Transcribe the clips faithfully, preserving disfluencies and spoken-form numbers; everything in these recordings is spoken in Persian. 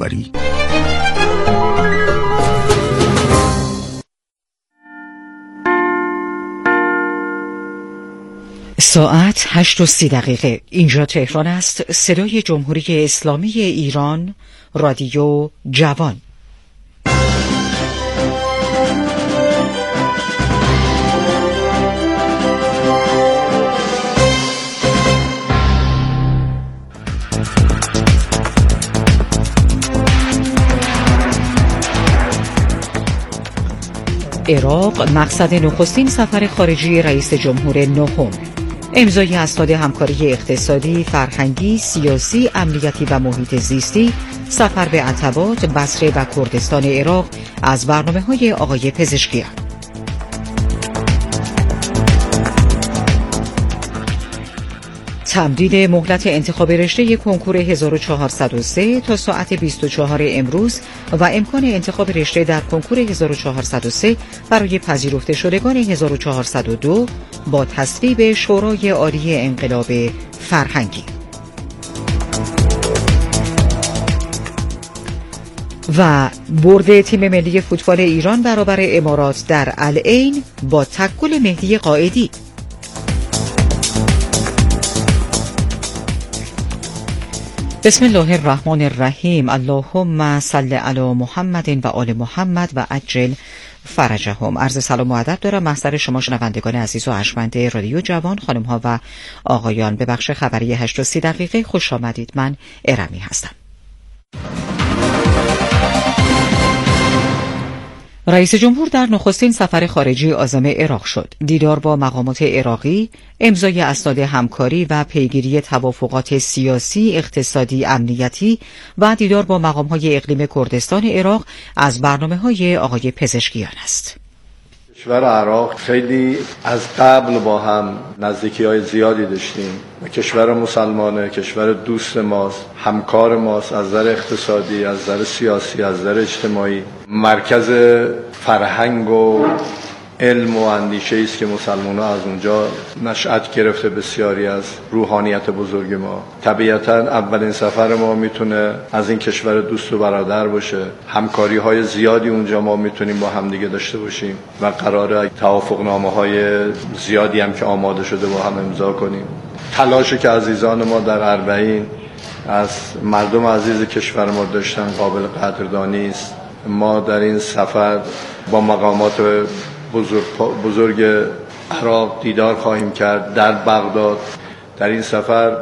رهبری. ساعت هشت و سی دقیقه. اینجا تهران است. صدای جمهوری اسلامی ایران، رادیو جوان. عراق مقصد نخستین سفر خارجی رئیس جمهور نهم. امضای اسناد همکاری اقتصادی، فرهنگی، سیاسی، امنیتی و محیط زیستی، سفر به عتبات، بصره و کردستان عراق از برنامه‌های آقای پزشکیان. تمدید مهلت انتخاب رشته کنکور هزار و چهارصد و سه تا ساعت بیست و چهار امروز و امکان انتخاب رشته در کنکور هزار و چهارصد و سه برای پذیرفته شدگان هزار و چهارصد و دو با تصویب شورای عالی انقلاب فرهنگی. و برد تیم ملی فوتبال ایران برابر امارات در العین با تکل مهدی قائدی. بسم الله الرحمن الرحیم. اللهم صل علی محمد و آل محمد و عجل فرجهم. عرض سلام و ادب دارم محضر شما شنوندگان عزیز و ارجمند رادیو جوان، خانم ها و آقایان. به بخش خبری هشت و سی دقیقه خوش آمدید. من ارمی هستم. رئیس جمهور در نخستین سفر خارجی عازم عراق شد. دیدار با مقامات عراقی، امضای اسناد همکاری و پیگیری توافقات سیاسی، اقتصادی، امنیتی و دیدار با مقام‌های اقلیم کردستان عراق از برنامه‌های آقای پزشکیان است. کشور عراق خیلی از قبل با هم نزدیکی‌های زیادی داشتیم و کشور مسلمانه، کشور دوست ماست، همکار ماست، از نظر اقتصادی، از نظر سیاسی، از نظر اجتماعی، مرکز فرهنگ و علم و اندیشه است که مسلمان‌ها از اونجا نشأت گرفته بسیاری از روحانیت بزرگ ما. طبیعتاً اولین سفر ما میتونه از این کشور دوست و برادر باشه. همکاری‌های زیادی اونجا ما میتونیم با همدیگه داشته باشیم و قراره توافقنامه‌های زیادی هم که آماده شده با هم امضا کنیم. تلاشی که عزیزان ما در اربعین از مردم عزیز کشور ما داشتن قابل قدردانی است. ما در این سفر با مقامات بزرگ, بزرگ عراق دیدار خواهیم کرد در بغداد. در این سفر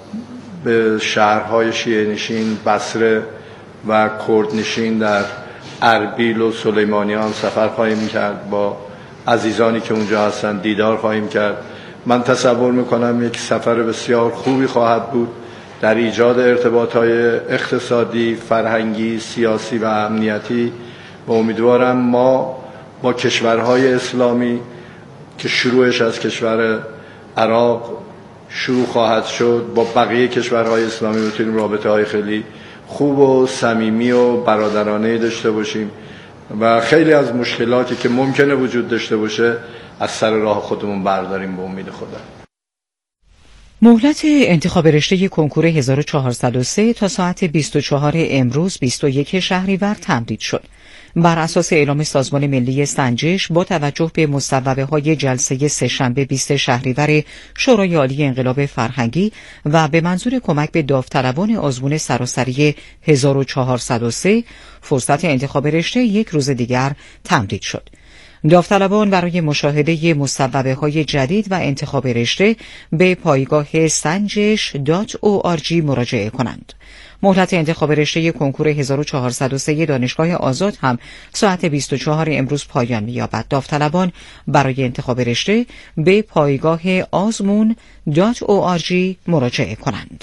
به شهرهای شیعه نشین بصره و کرد نشین در اربیل و سلیمانیه هم سفر خواهیم کرد. با عزیزانی که اونجا هستن دیدار خواهیم کرد. من تصور میکنم یک سفر بسیار خوبی خواهد بود در ایجاد ارتباطهای اقتصادی، فرهنگی، سیاسی و امنیتی و امیدوارم ما با کشورهای اسلامی که شروعش از کشور عراق شروع خواهد شد با بقیه کشورهای اسلامی بتونیم رابطه های خیلی خوب و صمیمی و برادرانه داشته باشیم و خیلی از مشکلاتی که ممکنه وجود داشته باشه از سر راه خودمون برداریم به امید خدا. مهلت انتخاب رشته کنکور هزار و چهارصد و سه تا ساعت بیست و چهار امروز بیست و یک شهریور تمدید شد. بر اساس اعلام سازمان ملی سنجش با توجه به مصوبه‌های جلسه سه‌شنبه بیست شهریور شورای عالی انقلاب فرهنگی و به منظور کمک به داوطلبان آزمون سراسری هزار و چهارصد و سه فرصت انتخاب رشته یک روز دیگر تمدید شد. داوطلبان برای مشاهده مصوبه‌های جدید و انتخاب رشته به پایگاه سنجش دات او آر جی مراجعه کنند. مهلت انتخاب رشته کنکور هزار و چهارصد و سه دانشگاه آزاد هم ساعت بیست و چهار امروز پایان می‌یابد. داوطلبان برای انتخاب رشته به پایگاه آزمون دات او آر جی مراجعه کنند.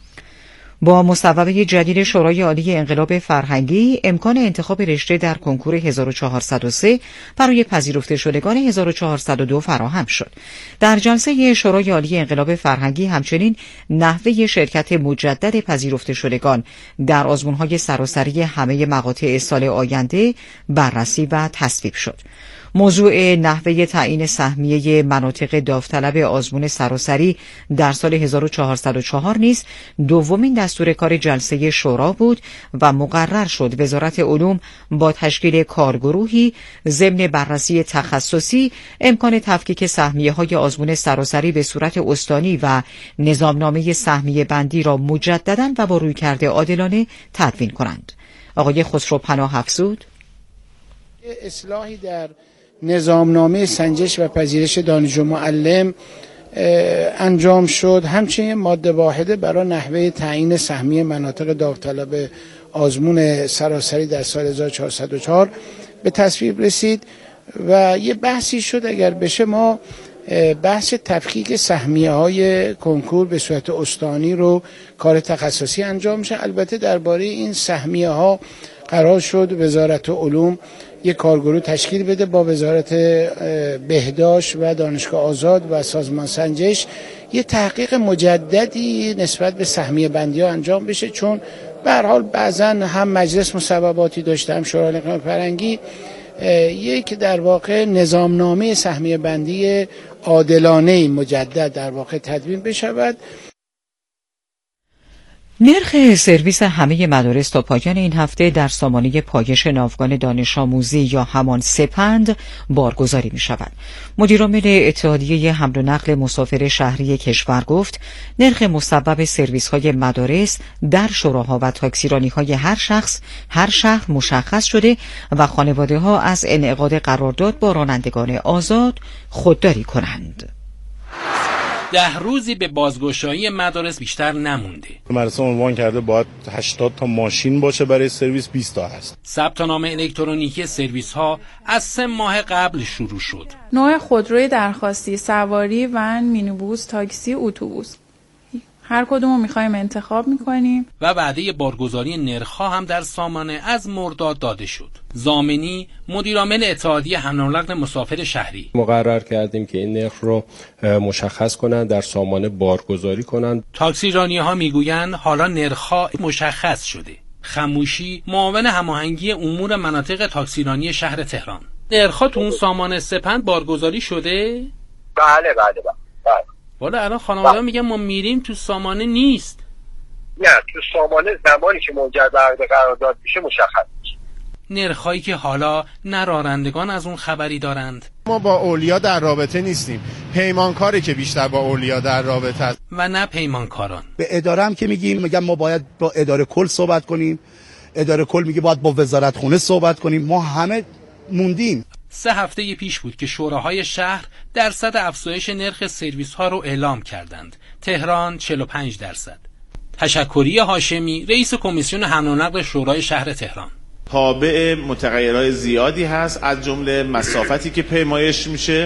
با مصوبه جدید شورای عالی انقلاب فرهنگی امکان انتخاب رشته در کنکور هزار و چهارصد و سه برای پذیرفته شدگان هزار و چهارصد و دو فراهم شد. در جلسه شورای عالی انقلاب فرهنگی همچنین نحوه شرکت مجدد پذیرفته شدگان در آزمون‌های سراسری همه مقاطع سال آینده بررسی و تصویب شد. موضوع نحوه تعیین سهمیه مناطق داوطلب آزمون سراسری در سال هزار و چهارصد و چهار نیز دومین دستور کار جلسه شورا بود و مقرر شد وزارت علوم با تشکیل کارگروهی ضمن بررسی تخصصی امکان تفکیک سهمیه‌های آزمون سراسری به صورت استانی و نظامنامه سهمیه بندی را مجدداً و با رویکرد عادلانه تدوین کنند. آقای خسرو پناه افزود: اصلاحی در نظامنامه سنجش و پذیرش دانش معلم انجام شد. همچنین ماده واحده برای نحوه تعیین سهمیه مناطق داوطلب آزمون سراسری در سال هزار و چهارصد و چهار به تصویب رسید و یه بحثی شد اگر بشه ما بحث تفکیک سهمیه های کنکور به صورت استانی رو کار تخصصی انجام شه. البته درباره این سهمیه ها قرار شد وزارت علوم یک کارگروه تشکیل بده با وزارت بهداشت و دانشگاه آزاد و سازمان سنجش یه تحقیق مجددی نسبت به سهمیه بندی ها انجام بشه، چون به هر حال بعضا هم مجلس مصوباتی داشته هم شورای نقل فرهنگی یک در واقع نظامنامه سهمیه بندی عادلانه مجدد در واقع تدوین بشود. نرخ سرویس همه مدارس تا پایان این هفته در سامانه پایش ناوگان دانش آموزی یا همان سپند بارگذاری می شود. مدیرعامل اتحادیه حمل و نقل مسافر شهری کشور گفت نرخ مصوب سرویس های مدارس در شوراها و تاکسیرانی های هر شخص هر شهر مشخص شده و خانواده ها از انعقاد قرارداد با رانندگان آزاد خودداری کنند. ده روزی به بازگشایی مدارس بیشتر نمونده. مدرسه عنوان کرده باید هشتاد تا ماشین باشه، برای سرویس بیست تا هست. ثبت نام الکترونیکی سرویس ها از سه ماه قبل شروع شد. نوع خودروی درخواستی، سواری، ون، مینیبوس، تاکسی، اتوبوس. هر کدومو می‌خوایم انتخاب می‌کنیم. و وعده بارگذاری نرخ‌ها هم در سامانه از مرداد داده شد. زامنی مدیرعامل اتحادیه حمل و نقل مسافر شهری: مقرر کردیم که این نرخ رو مشخص کنند، در سامانه بارگذاری کنند. تاکسیرانی‌ها میگویند حالا نرخ‌ها مشخص شده. خموشی معاون هماهنگی امور مناطق تاکسیرانی شهر تهران: نرخ‌ها تو اون سامانه سپند بارگذاری شده؟ بله بله بله. والا الان خانواده میگن ما میریم تو سامانه نیست. نه، تو سامانه زمانی که منجر به عقد قرارداد میشه مشخص میشه. نرخایی که حالا نه رانندگان از اون خبری دارند. ما با اولیا در رابطه نیستیم، پیمانکاری که بیشتر با اولیا در رابطه است و نه پیمانکاران. به اداره هم که میگیم میگم ما باید با اداره کل صحبت کنیم، اداره کل میگه باید با وزارت خونه صحبت کنیم، ما همه موندیم. سه هفته پیش بود که شوراهای شهر درصد افزایش نرخ سرویس ها رو اعلام کردند. تهران چهل و پنج درصد. تشکری هاشمی رئیس کمیسیون حمل و نقل شورای شهر تهران: تابع متغیرهای زیادی هست، از جمله مسافتی که پیمایش میشه،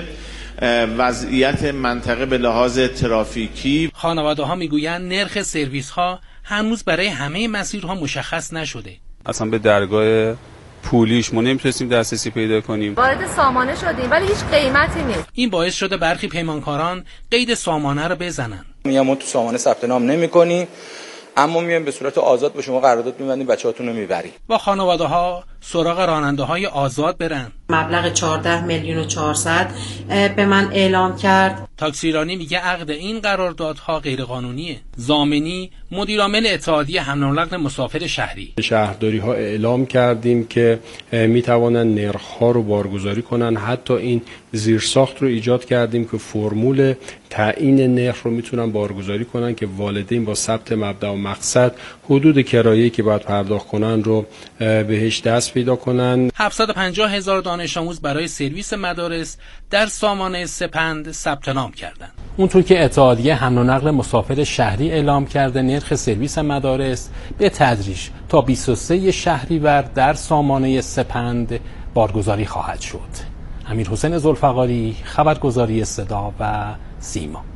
وضعیت منطقه به لحاظ ترافیکی. خانواده ها میگویند نرخ سرویس ها هنوز برای همه مسیرها مشخص نشده. اصلا به درگاه پولیش ما نمیتونستیم دسترسی پیدا کنیم. وارد سامانه شدیم ولی هیچ قیمتی نیست. این باعث شده برخی پیمانکاران قید سامانه رو بزنن. میام ما تو سامانه ثبت نام نمی‌کنی، اما میایم به صورت آزاد به شما قرارداد می‌بندیم، بچه‌هاتون رو میبری. با خانواده ها سراغ راننده های آزاد برن. مبلغ چهارده میلیون و چهارصد به من اعلام کرد. تاکسیرانی میگه عقد این قراردادها غیر قانونیه. زامنی مدیرعامل اتحادیه حمل و نقل مسافر شهری: شهرداری ها اعلام کردیم که میتوانند نرخ ها رو بارگذاری کنن، حتی این زیرساخت رو ایجاد کردیم که فرمول تعیین نرخ رو میتونن بارگذاری کنن که والدین با ثبت مبدا و مقصد حدود کرایه‌ای که باید پرداخت کنن رو بهش دست پیدا کنن. هفتصد و پنجاه هزار دانش آموز برای سرویس مدارس در سامانه سپند ثبت نام کردند. اونطور که اتحادیه حمل و نقل مسافر شهری اعلام کرده نرخ سرویس مدارس به تدریج تا بیست و سوم شهریور در سامانه سپند بارگذاری خواهد شد. امیرحسین ذوالفقاری، خبرگزاری صدا و سیما.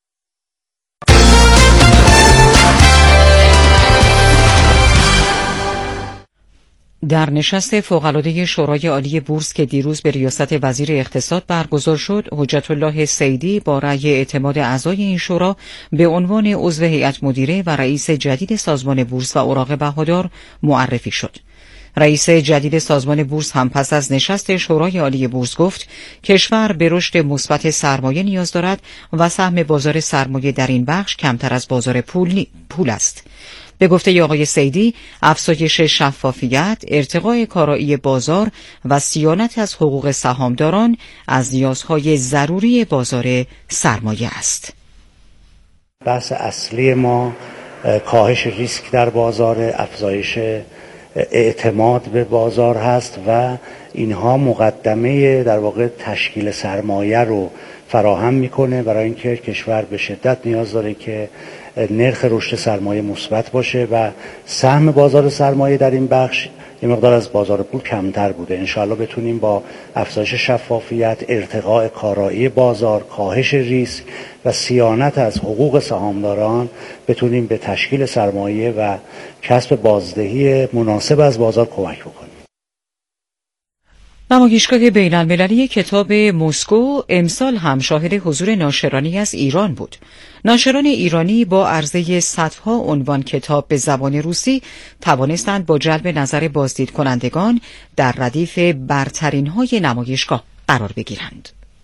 در نشست فوق‌العاده شورای عالی بورس که دیروز به ریاست وزیر اقتصاد برگزار شد، حجت الله صیدی با رأی اعتماد اعضای این شورا به عنوان عضو هیئت مدیره و رئیس جدید سازمان بورس و اوراق بهادار معرفی شد. رئیس جدید سازمان بورس هم پس از نشست شورای عالی بورس گفت کشور به رشد مثبت سرمایه نیاز دارد و سهم بازار سرمایه در این بخش کمتر از بازار پول, پول است. به گفته آقای سیدی، افزایش شفافیت، ارتقاء کارایی بازار و صیانت از حقوق سهامداران از نیازهای ضروری بازار سرمایه است. بحث اصلی ما کاهش ریسک در بازار، افزایش اعتماد به بازار هست و اینها مقدمه در واقع تشکیل سرمایه رو فراهم میکنه برای اینکه کشور به شدت نیاز داره که نرخ رشد سرمایه مثبت باشه و سهم بازار سرمایه در این بخش یه مقدار از بازار پول کمتر بوده. انشاءالله بتونیم با افزایش شفافیت، ارتقاء کارایی بازار، کاهش ریسک و صیانت از حقوق سهامداران بتونیم به تشکیل سرمایه و کسب بازدهی مناسب از بازار کمک بکنیم. نمایشگاه بین المللی کتاب مسکو امسال هم شاهد حضور ناشرانی از ایران بود. ناشران ایرانی با عرضه صدها عنوان کتاب به زبان روسی توانستند با جلب نظر بازدید کنندگان در ردیف برترین های نمایشگاه قرار بگیرند.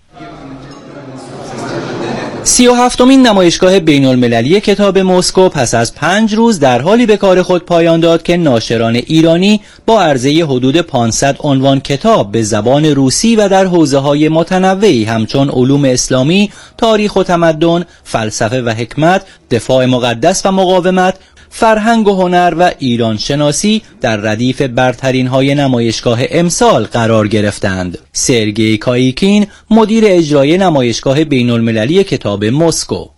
سی و هفتمین نمایشگاه بین المللی کتاب مسکو پس از پنج روز در حالی به کار خود پایان داد که ناشران ایرانی با عرضه حدود پانصد عنوان کتاب به زبان روسی و در حوزه‌های متنوعی همچون علوم اسلامی، تاریخ و تمدن، فلسفه و حکمت، دفاع مقدس و مقاومت، فرهنگ و هنر و ایران شناسی در ردیف برترین های نمایشگاه امسال قرار گرفتند. سرگئی کایکین مدیر اجرایی نمایشگاه بین المللی کتاب مسکو: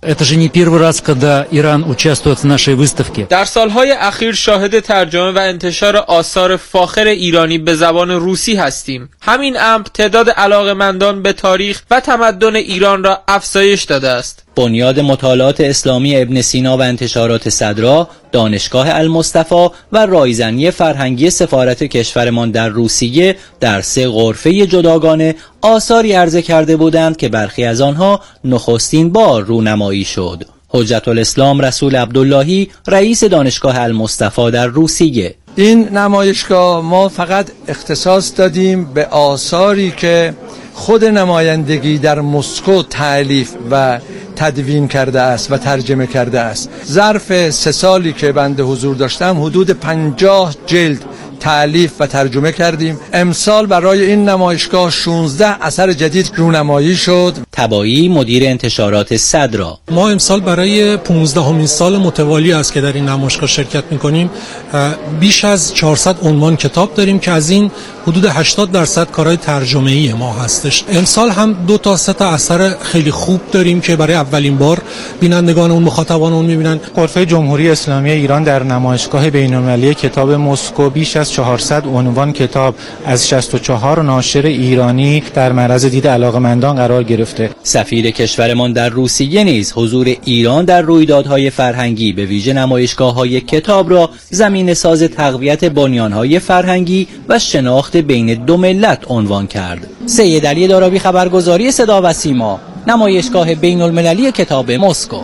در سالهای اخیر شاهد ترجمه و انتشار آثار فاخر ایرانی به زبان روسی هستیم. همین امر تعداد علاقه‌مندان به تاریخ و تمدن ایران را افزایش داده است. بنیاد مطالعات اسلامی ابن سینا و انتشارات صدرا، دانشگاه المصطفی و رایزنی فرهنگی سفارت کشورمان در روسیه در سه غرفه جداگانه آثاری عرضه کرده بودند که برخی از آنها نخستین بار رونمایی شد. حجت الاسلام رسول عبداللهی رئیس دانشگاه المصطفی در روسیه: این نمایشگاه ما فقط اختصاص دادیم به آثاری که خود نمایندگی در مسکو تألیف و تدوین کرده است و ترجمه کرده است. ظرف سه سالی که بنده حضور داشتم حدود پنجاه جلد تألیف و ترجمه کردیم. امسال برای این نمایشگاه شانزده اثر جدید رونمایی شد. تبایی مدیر انتشارات صدرا: ما امسال برای پانزدهمین سال متوالی است که در این نمایشگاه شرکت می‌کنیم. بیش از چهارصد عنوان کتاب داریم که از این حدود هشتاد درصد کارهای ترجمه‌ای ما هستش. امسال هم دو تا سه تا اثر خیلی خوب داریم که برای اولین بار بینندگان اون مخاطبان اون می‌بینن. غرفه جمهوری اسلامی ایران در نمایشگاه بین‌المللی کتاب مسکو بیش از چهارصد عنوان کتاب از شصت و چهار ناشر ایرانی در معرض دید علاقه‌مندان قرار گرفته. سفیر کشورمان در روسیه نیز حضور ایران در رویدادهای فرهنگی به ویژه نمایشگاه‌های کتاب را زمینه ساز تقویت بنیان‌های فرهنگی و شناخت بین دو ملت عنوان کرد. سید علی دارابی، خبرگزاری صدا و سیما، نمایشگاه بین المللی کتاب مسکو.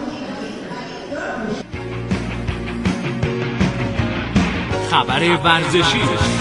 خبر ورزشی.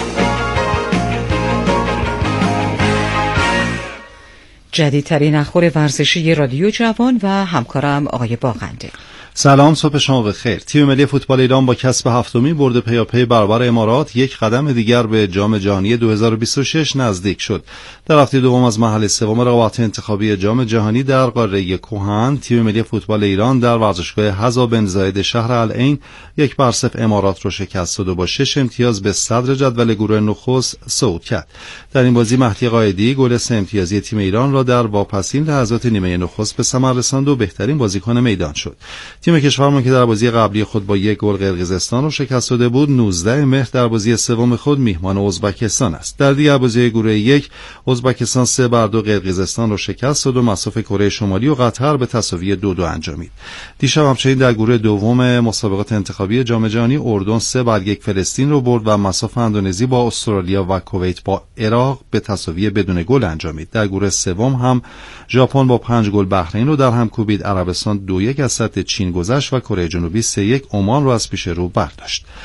جدیدترین اخبار ورزشی رادیو جوان و همکارم آقای باغنده. سلام، صبح شما بخیر. تیم ملی فوتبال ایران با کسب هفتمین برد پیاپی برابر امارات یک قدم دیگر به جام جهانی دو هزار و بیست و شش نزدیک شد. در هفته دوم از مرحله سوم رقابت انتخابی جام جهانی در قاره کهن، تیم ملی فوتبال ایران در ورزشگاه حضا بن زاید شهر العین یک بر صفر امارات رو شکست داد و با شش امتیاز به صدر جدول گروه نخست صعود کرد. در این بازی مهدی قائدی گل سه امتیازی تیم ایران را در واپسین لحظات نیمه نخست به ثمر رساند و بهترین بازیکن میدان شد. تیم کشورمان که در بازی قبلی خود با یک گل قرقیزستان را شکست داده بود، نوزدهم مهر در بازی سوم خود میهمان ازبکستان است. در دیگر بازی گروه یک، ازبکستان سه بر دو قرقیزستان را شکست داد و مصاف کره شمالی و قطر به تساوی دو دو انجامید. دیشب همچنین در گروه دوم مسابقات انتخابی جام جهانی، اردن سه بر یک فلسطین را برد و مصاف اندونزی با استرالیا و کویت با عراق به تساوی بدون گل انجامید. در گروه سوم هم ژاپن با پنج گل بحرین رو در هم کوبید. عربستان دو یک از سطح چین گذشت و کره جنوبی سه یک عمان را از پیش رو برداشت.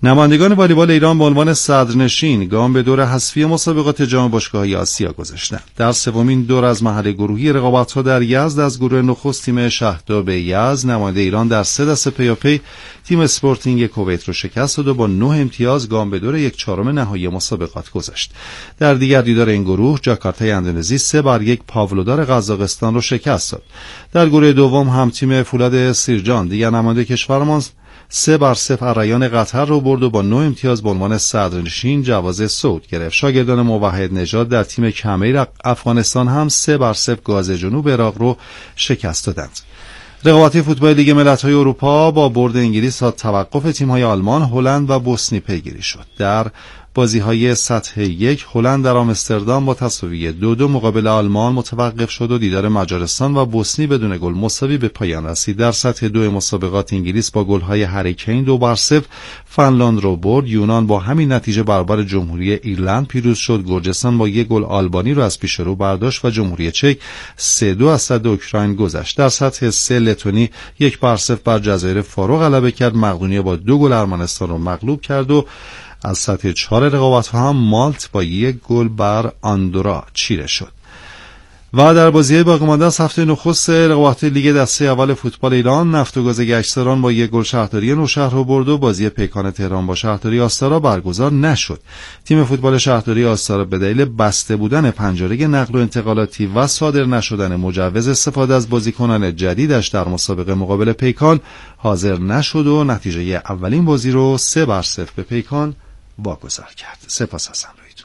نمایندگان والیبال ایران به عنوان صدرنشین گام به دور حذفی مسابقات جام باشگاه‌های آسیا گذاشتند. در سومین دور از مرحله گروهی رقابت‌ها در یزد از گروه نخست تیم شهداب یزد نماینده ایران در سه دسته پیاپی تیم اسپورتینگ کویت رو شکست داد و با نه امتیاز گام به دور یک چهارم نهایی مسابقات گذاشت. در دیگر دیدار این گروه جاکارتای اندونزی سه بر یک پاولودار قزاقستان رو شکست داد. در گروه دوم هم تیم فولاد سیرجان دیگر نماینده کشورمان سه بر صفر اریان قطر رو برد و با نه امتیاز به عنوان صدرنشین جواز صعود گرفت. شاگردان موحد نژاد در تیم کمیر افغانستان هم سه بر صفر گاز جنوب عراق رو شکست دادند. رقابت فوتبال لیگ ملت‌های اروپا با برد انگلیس تا توقف تیم‌های آلمان، هلند و بوسنی پیگیری شد. در بازی‌های سطح یک هلند در آمستردام با تساوی دو دو مقابل آلمان متوقف شد و دیدار مجارستان و بوسنی بدون گل مساوی به پایان رسید. در سطح دو مسابقات انگلیس با گل‌های هری کین دو بر صفر فنلاند رو برد. یونان با همین نتیجه برابر جمهوری ایرلند پیروز شد. گرجستان با یک گل آلبانی رو از پیش رو برداشت و جمهوری چک سه دو از صد اوکراین گذشت. در سطح سه لتونی یک بر صفر بر جزایر فارو غلبه کرد. مقدونیه با دو گل ارمنستان رو مغلوب کرد و از سطح چهار رقابت‌ها هم مالت با یک گل بر آندورا چیره شد. و در بازی باقی مانده از هفته نخست رقابت لیگ دسته اول فوتبال ایران نفت و گاز گشتران با یک گل شهرداری نوشهر رو برد و بازی پیکان تهران با شهرداری آستارا برگزار نشد. تیم فوتبال شهرداری آستارا به دلیل بسته بودن پنجره نقل و انتقالاتی و صادر نشدن مجوز استفاده از بازیکنان جدیدش در مسابقه مقابل پیکان حاضر نشد و نتیجه اولین بازی رو سه بر صفر به پیکان واگذار کرد. سپاس از همراهیتون.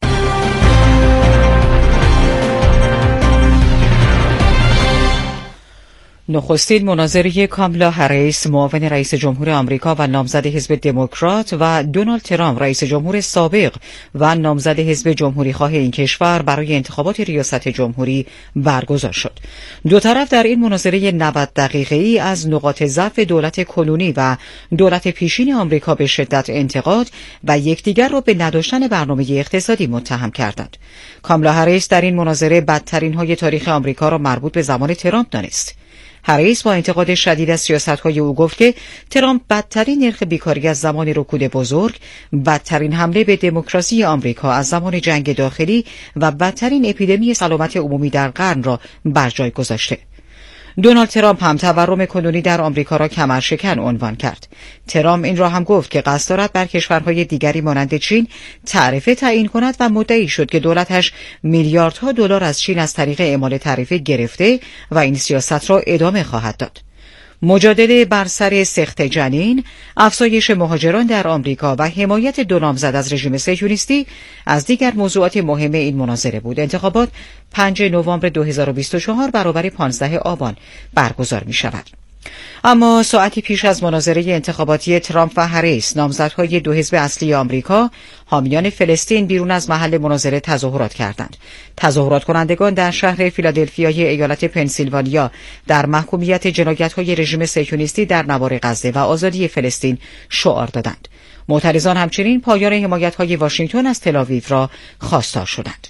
نخستین مناظره کامالا هریس معاون رئیس جمهور آمریکا و نامزد حزب دموکرات و دونالد ترامپ رئیس جمهور سابق و نامزد حزب جمهوری خواه این کشور برای انتخابات ریاست جمهوری برگزار شد. دو طرف در این مناظره نود دقیقه‌ای از نقاط ضعف دولت کنونی و دولت پیشین آمریکا به شدت انتقاد و یکدیگر را به نداشتن برنامه اقتصادی متهم کردند. کامالا هریس در این مناظره بدترین های تاریخ آمریکا را مربوط به زمان ترامپ دانست. هریس با انتقاد شدید از سیاست‌های او گفت که ترامپ بدترین نرخ بیکاری از زمان رکود بزرگ، بدترین حمله به دموکراسی آمریکا از زمان جنگ داخلی و بدترین اپیدمی سلامت عمومی در قرن را بر جای گذاشته. دونالد ترامپ هم تورم کنونی در آمریکا را کمرشکن عنوان کرد. ترامپ این را هم گفت که قصد دارد بر کشورهای دیگری مانند چین تعرفه تعیین کند و مدعی شد که دولتش میلیاردها دلار از چین از طریق اعمال تعرفه گرفته و این سیاست را ادامه خواهد داد. مجادله بر سر سقط جنین، افزایش مهاجران در آمریکا و حمایت دو نامزد از رژیم صهیونیستی از دیگر موضوعات مهم این مناظره بود. انتخابات پنجم نوامبر دو هزار و بیست و چهار برابر پانزدهم آبان برگزار می شود. اما ساعتی پیش از مناظره انتخاباتی ترامپ و هریس، نامزدهای دو حزب اصلی آمریکا حامیان فلسطین بیرون از محل مناظره تظاهرات کردند. تظاهرات کنندگان در شهر فیلادلفیای ایالت پنسیلوانیا در محکومیت جنایت‌های رژیم صهیونیستی در نوار غزه و آزادی فلسطین شعار دادند. معترضان همچنین پایان حمایت‌های واشنگتن از تل‌آویو را خواستار شدند.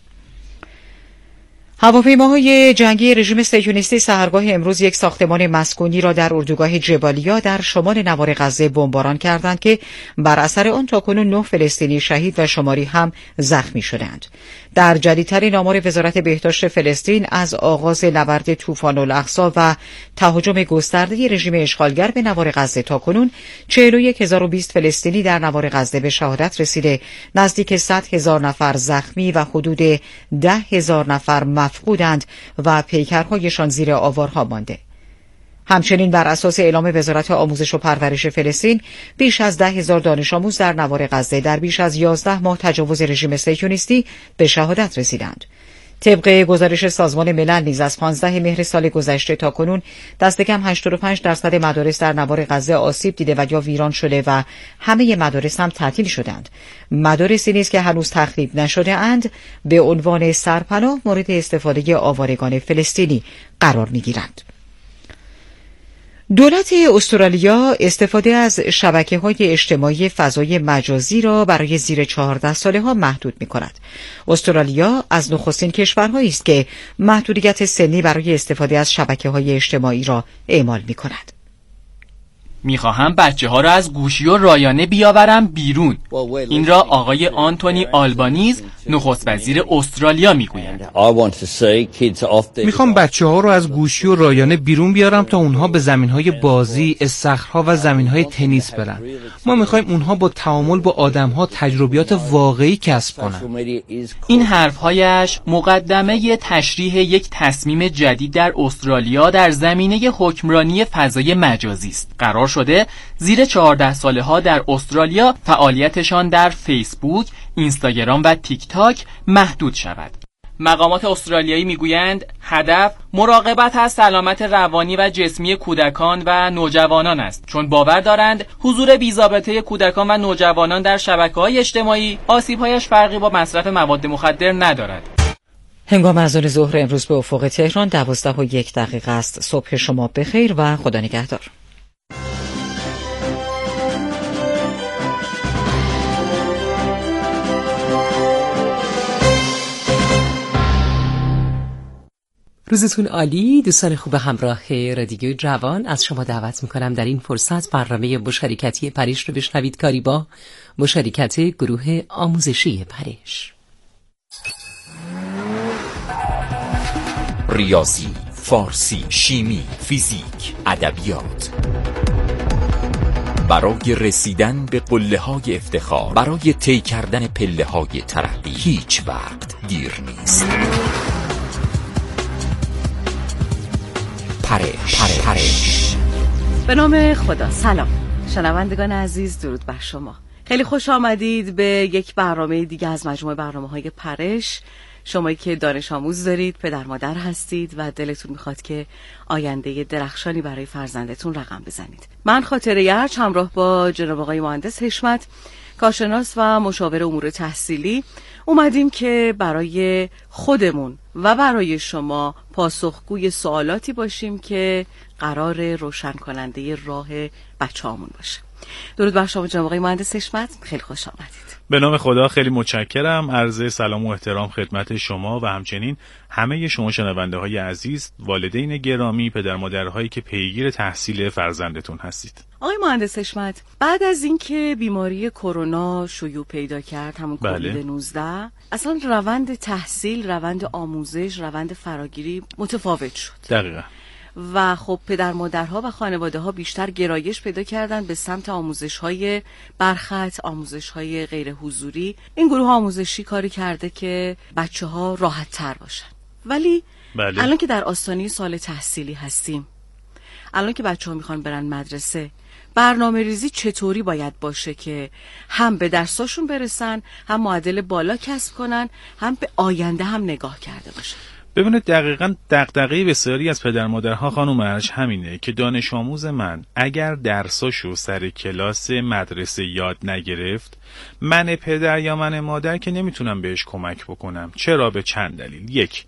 هواپیماهای جنگی رژیم صهیونیستی سحرگاه امروز یک ساختمان مسکونی را در اردوگاه جبالیا در شمال نوار غزه بمباران کردند که بر اثر آن تاکنون نه فلسطینی شهید و شماری هم زخمی شدند. در جدیدترین آمار وزارت بهداشت فلسطین از آغاز نبرد طوفان الاقصی و تهاجم گسترده رژیم اشغالگر به نوار غزه تاکنون چهل و یک هزار و بیست فلسطینی در نوار غزه به شهادت رسیده، نزدیک صد هزار نفر زخمی و حدود ده هزار نفر مفقودند و پیکرهایشان زیر آوارها مانده. همچنین بر اساس اعلام وزارت آموزش و پرورش فلسطین بیش از ده هزار دانش آموز در نوار غزه در بیش از یازده ماه تجاوز رژیم صهیونیستی به شهادت رسیدند. طبق گزارش سازمان ملل نیز از پانزدهم مهر سال گذشته تا کنون دست کم هشتاد و پنج درصد مدارس در نوار غزه آسیب دیده و یا ویران شده و همه مدارس هم تعطیل شدند. مدارسی نیز که هنوز تخریب نشده اند به عنوان سرپناه مورد استفاده آوارگان فلسطینی قرار می‌گیرند. دولت استرالیا استفاده از شبکه‌های اجتماعی فضای مجازی را برای زیر چهارده ساله ها محدود می‌کند. استرالیا از نخستین کشورهایی است که محدودیت سنی برای استفاده از شبکه‌های اجتماعی را اعمال می‌کند. میخواهم بچه ها را از گوشی و رایانه بیاورم بیرون. این را آقای آنتونی آلبانیز نخست وزیر استرالیا میگویند. میخوام بچه ها رو از گوشی و رایانه بیرون بیارم تا اونها به زمین های بازی، استخرها و زمین های تنیس برن. ما میخوایم اونها با تعامل با آدم ها تجربیات واقعی کسب کنن. این حرفهایش مقدمه تشریح یک تصمیم جدید در استرالیا در زمینه حکمرانی فضای مجازی است. قرار شده زیر چهارده ساله ها در استرالیا فعالیتشان در فیسبوک، اینستاگرام و تیک تاک محدود شود. مقامات استرالیایی میگویند هدف مراقبت از سلامت روانی و جسمی کودکان و نوجوانان است، چون باور دارند حضور بی‌ضابطه کودکان و نوجوانان در شبکه‌های اجتماعی آسیب‌هایش فرقی با مصرف مواد مخدر ندارد. هنگام اذان ظهر امروز به افق تهران دوازده و یک دقیقه است. صبح شما بخیر و خدا نگهدار. روزتون عالی. دوستان خوب همراه رادیو جوان، از شما دعوت میکنم در این فرصت برنامه مشارکتی پرش رو بشنوید. کاری با مشارکت گروه آموزشی پرش. ریاضی، فارسی، شیمی، فیزیک، ادبیات. برای رسیدن به قله‌های افتخار، برای طی کردن پله‌های ترقی هیچ وقت دیر نیست. پرش. پرش. پرش. به نام خدا. سلام شنوندگان عزیز، درود بر شما. خیلی خوش آمدید به یک برنامه دیگه از مجموعه برنامه‌های پرش. شمایی که دانش آموز دارید، پدر مادر هستید و دلتون میخواد که آینده درخشانی برای فرزندتون رقم بزنید. من خاطره یرچ همراه با جناب آقای مهندس حشمت، کارشناس و مشاور امور تحصیلی، اومدیم که برای خودمون و برای شما پاسخگوی سوالاتی باشیم که قرار روشن کننده راه بچه‌هامون باشه. درود بر شما جناب آقای مهندس حشمت، خیلی خوش آمدید. به نام خدا خیلی متشکرم. عرض سلام و احترام خدمت شما و همچنین همه شما شنونده های عزیز، والدین گرامی، پدر مادرهایی که پیگیر تحصیل فرزندتون هستید. آقای مهندس حشمت، بعد از اینکه بیماری کرونا شیوع پیدا کرد، همون بله. کووید نوزده، اصلا روند تحصیل، روند آموزش، روند فراگیری متفاوت شد. دقیقاً. و خب پدر مادرها و خانواده ها بیشتر گرایش پیدا کردن به سمت آموزش های برخط، آموزش های غیر حضوری. این گروه آموزشی کاری کرده که بچه ها راحت تر باشن. ولی بله. الان که در آستانه سال تحصیلی هستیم، الان که بچه ها میخوان برن مدرسه، برنامه ریزی چطوری باید باشه که هم به درساشون برسن، هم معدل بالا کسب کنن، هم به آینده هم نگاه کرده باشن؟ ببینید دقیقاً دغدغه بسیاری از پدر مادرها خانم ارج همینه که دانش آموز من اگر درساشو سر کلاس مدرسه یاد نگرفت، من پدر یا من مادر که نمیتونم بهش کمک بکنم. چرا؟ به چند دلیل. یک،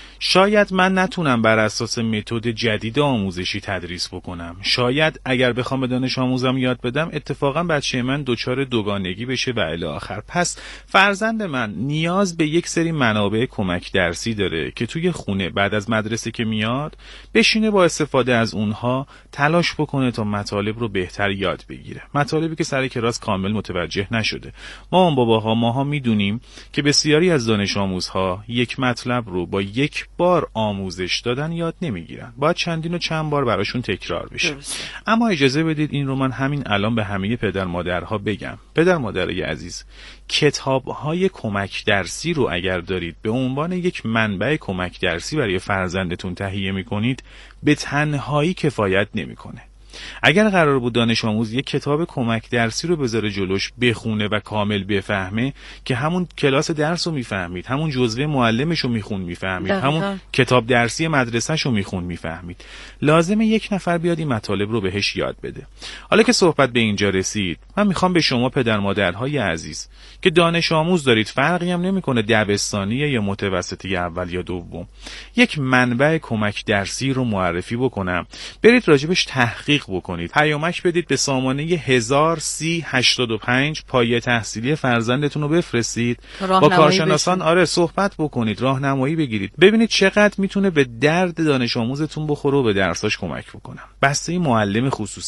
شاید من نتونم بر اساس متد جدید آموزشی تدریس بکنم. شاید اگر بخوام به دانش آموزم یاد بدم اتفاقا بچه من دچار دوگانگی بشه و الی آخر. پس فرزند من نیاز به یک سری منابع کمک درسی داره که توی خونه بعد از مدرسه که میاد بشینه با استفاده از اونها تلاش بکنه تا مطالب رو بهتر یاد بگیره. مطالبی که سر کلاس کامل متوجه نشده. ما اون باباها ماها میدونیم که بسیاری از دانش آموزها یک مطلب رو با یک بار آموزش دادن یاد نمیگیرن، باید چندین و چند بار براشون تکرار بشه. درسته. اما اجازه بدید این رو من همین الان به همه پدر مادرها بگم. پدر مادرای عزیز، کتاب‌های کمک درسی رو اگر دارید به عنوان یک منبع کمک درسی برای فرزندتون تهیه میکنید، به تنهایی کفایت نمیکنه. اگر قرار بود دانش آموز یک کتاب کمک درسی رو بذاره جلوش بخونه و کامل بفهمه که همون کلاس درس رو میفهمید، همون جزوه معلمش رو میخون میفهمید، همون کتاب درسی مدرسهش رو میخون میفهمید، لازمه یک نفر بیاد این مطالب رو بهش یاد بده. حالا که صحبت به اینجا رسید، من میخوام به شما پدر مادرهای عزیز که دانش آموز دارید، فرقی هم نمیکنه دبستانیه یا متوسطی اول یا دوم، یک منبع کمک درسی رو معرفی بکنم، برید راجبش تحقیق بکنید، پیامک بدید به سامانه هزار و سی هشتاد و پنج پایه تحصیلی فرزندتون رو بفرستید، با کارشناسان بشید. آره صحبت بکنید، راهنمایی بگیرید، ببینید چقدر میتونه به درد دانش آموزتون بخوره و به درساش کمک بکنم. بسته معلم خصوصی،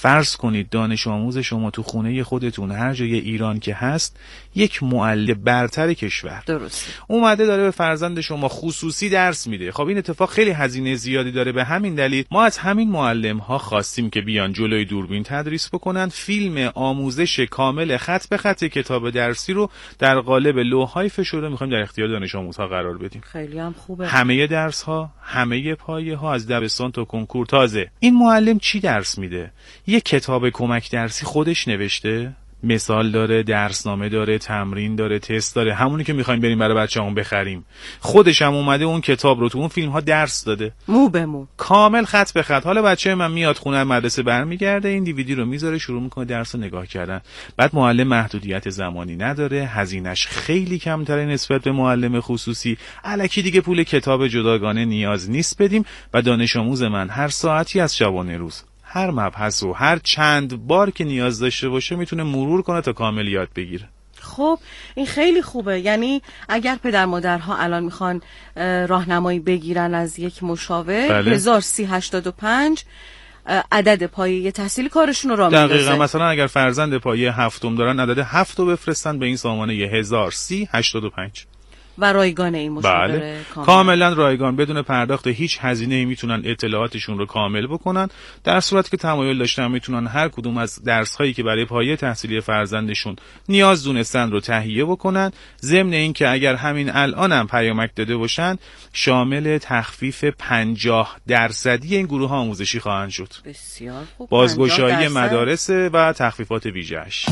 فرض کنید دانش آموز شما تو خونه خودتون هر جای ایران که هست یک معلم برتر کشور درست اومده داره به فرزند شما خصوصی درس میده. خب این اتفاق خیلی هزینه زیادی داره. به همین دلیل ما از همین معلم ها خواستیم که بیان جلوی دوربین تدریس بکنن، فیلم آموزش کامل خط به خط کتاب درسی رو در قالب لوح‌های فشرده می‌خوایم در اختیار دانش آموزها قرار بدیم. خیلی هم خوبه. همه درس ها، همه پایه ها از دبستان تا کنکور. تازه این معلم چی درس میده؟ یه کتاب کمک درسی خودش نوشته، مثال داره، درسنامه داره، تمرین داره، تست داره، همونی که میخوایم بریم برای بچه‌مون بخریم. خودش هم اومده اون کتاب رو تو اون فیلم ها درس داده، مو به مو، کامل خط به خط. حالا بچه من میاد خونه مدرسه برمیگرده، این دیویدی رو میذاره، شروع میکنه درس رو نگاه کردن. بعد معلم محدودیت زمانی نداره، هزینه‌اش خیلی کمتره نسبت به معلم خصوصی. الکی دیگه پول کتاب جداگانه نیاز نیست بدیم و دانش آموز من هر ساعتی از شبانه روز هر مبحث و هر چند بار که نیاز داشته باشه میتونه مرور کنه تا کامل یاد بگیره. خب این خیلی خوبه. یعنی اگر پدر مادرها الان میخوان راهنمایی بگیرن از یک مشاور، بله. هزار و سی هشتاد و پنج عدد پایه تحصیلی کارشون رو راه میندازه. دقیقاً. مثلا اگر فرزند پایه هفتم دارن عدد هفت رو بفرستن به این سامانه هزار و سی هشتاد و پنج و رایگان این مشاور. بله. کامل. کاملا رایگان، بدون پرداخت هیچ هزینه‌ای میتونن اطلاعاتشون رو کامل بکنن. در صورتی که تمایل داشتن میتونن هر کدوم از درس‌هایی که برای پایه تحصیلی فرزندشون نیاز دونستن رو تهیه بکنن. ضمن این که اگر همین الانم هم پیامک داده باشن شامل تخفیف پنجاه درصدی این گروه آموزشی خواهند شد. بسیار خوب. بازگشایی مدارس و تخفیفات ویژه‌اش.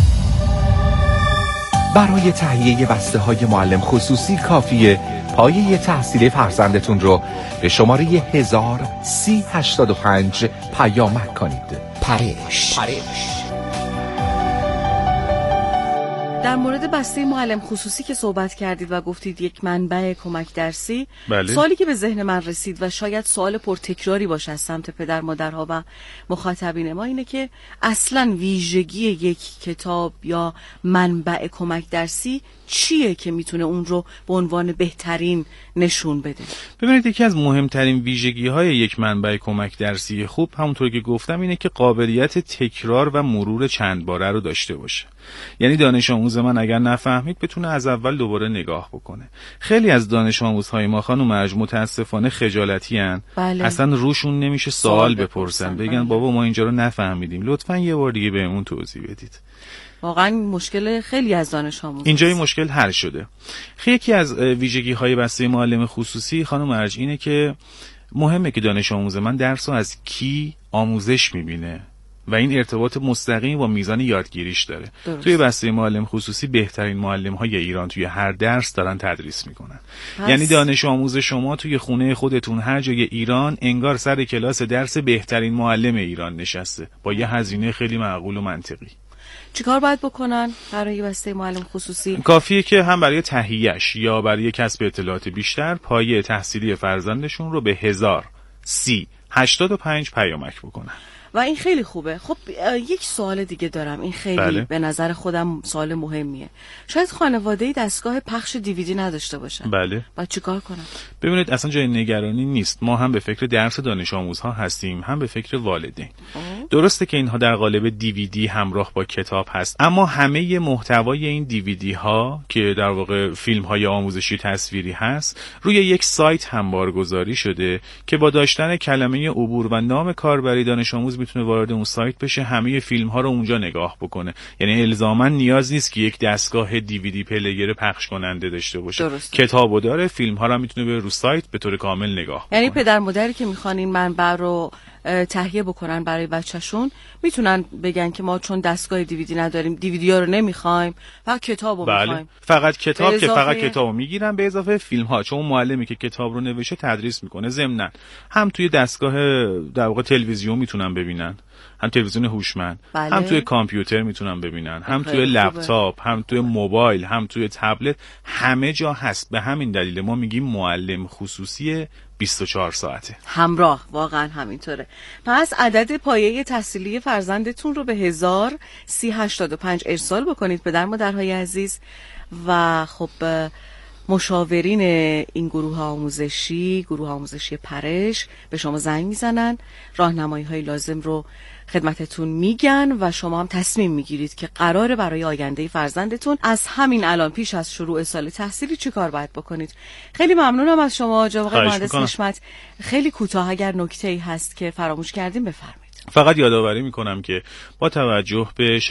برای تهیه بسته های معلم خصوصی کافیه پایه تحصیلی فرزندتون رو به شماره هزار و سی هشتاد و پنج پیامک کنید. پرش. پرش. در مورد بسته معلم خصوصی که صحبت کردید و گفتید یک منبع کمک درسی، بله. سوالی که به ذهن من رسید و شاید سوال پرتکراری باشه از سمت پدر مادرها و مخاطبین ما اینه که اصلا ویژگی یک کتاب یا منبع کمک درسی چیه که میتونه اون رو به عنوان بهترین نشون بده؟ ببینید یکی از مهمترین ویژگی های یک منبع کمک درسی خوب همونطور که گفتم اینه که قابلیت تکرار و مرور چند باره رو داشته باشه. یعنی دانش آموز من اگر نفهمید بتونه از اول دوباره نگاه بکنه. خیلی از دانش آموزهای ما خانم ارج متاسفانه خجالتی ان. بله. اصلا روشون نمیشه سوال بپرسن، بگن بله. بابا ما اینجا رو نفهمیدیم، لطفاً یه بار دیگه بهمون توضیح بدید. واقعا مشکل خیلی از دانش آموز اینجا این مشکل حل شده. خیلی یکی از ویژگی های بسته معلم خصوصی خانم ارج اینه که مهمه که دانش آموز من درس رو از کی آموزش میبینه و این ارتباط مستقیم با میزان یادگیریش داره. درست. توی بسته معلم خصوصی بهترین معلم های ایران توی هر درس دارن تدریس میکنن. پس... یعنی دانش آموز شما توی خونه خودتون هر جای ایران انگار سر کلاس درس بهترین معلم ایران نشسته با یه هزینه خیلی معقول و منطقی. چیکار باید بکنن برای بسته معلم خصوصی؟ کافیه که هم برای تهیه‌اش یا برای کسب اطلاعات بیشتر پایه تحصیلی فرزندشون رو به هزار سی هشتاد و پنج پیامک بکنن. و این خیلی خوبه. خب یک سوال دیگه دارم، این خیلی بله. به نظر خودم سوال مهمیه. شاید خانواده‌ای دستگاه پخش دیویدی نداشته باشن. بله. بعد چیکار کنن؟ ببینید اصلا جای نگرانی نیست. ما هم به فکر درس دانش آموزها هستیم، هم به فکر والدین. آه. درسته که اینها در قالب دیویدی همراه با کتاب هست، اما همه محتوای این دیویدی ها که در واقع فیلم های آموزشی تصویری هست، روی یک سایت هم بارگذاری شده که با داشتن کلمه عبور و نام کاربری دانش آموز میتونه وارد اون سایت بشه، همه فیلم ها رو اونجا نگاه بکنه. یعنی الزاما نیاز نیست که یک دستگاه دیویدی پلیر پخش کننده داشته باشه. درسته. کتابو داره، فیلم ها رو میتونه به رو سایت به طور کامل نگاه بکنه. یعنی پدر مادری که میخوان این منبع رو تهیه بکنن برای بچه‌شون میتونن بگن که ما چون دستگاه دیویدی نداریم، دیویدی ها رو نمیخوایم و کتابو بله. میخوایم. فقط کتاب که فقط کتابو میگیرن به اضافه فیلم ها، چون معلمی که کتاب رو نوشته تدریس میکنه. ضمناً هم توی دستگاه در واقع تلویزیون میتونن ببینن، هم تلویزیون هوشمند، بله. هم توی کامپیوتر میتونن ببینن، هم توی لپتاپ، هم توی موبایل، هم توی تبلت، همه جا هست. به همین دلیل ما میگیم معلم خصوصی بیست و چهار ساعته همراه. واقعا همینطوره. پس عدد پایه تحصیلی فرزندتون رو به هزار سی هشتاد و پنج ارسال بکنید پدر مادرهای عزیز و خب مشاورین این گروه آموزشی، گروه آموزشی پرش به شما زنگ میزنن، راهنمایی های لازم رو خدمتتون میگن و شما هم تصمیم میگیرید که قراره برای آینده فرزندتون از همین الان پیش از شروع سال تحصیلی چی کار باید بکنید. خیلی ممنونم از شما جناب مهندس حشمت. خیلی کوتاه اگر نکته‌ای هست که فراموش کردیم بفرمایید. فقط یادآوری میکنم که با توجه به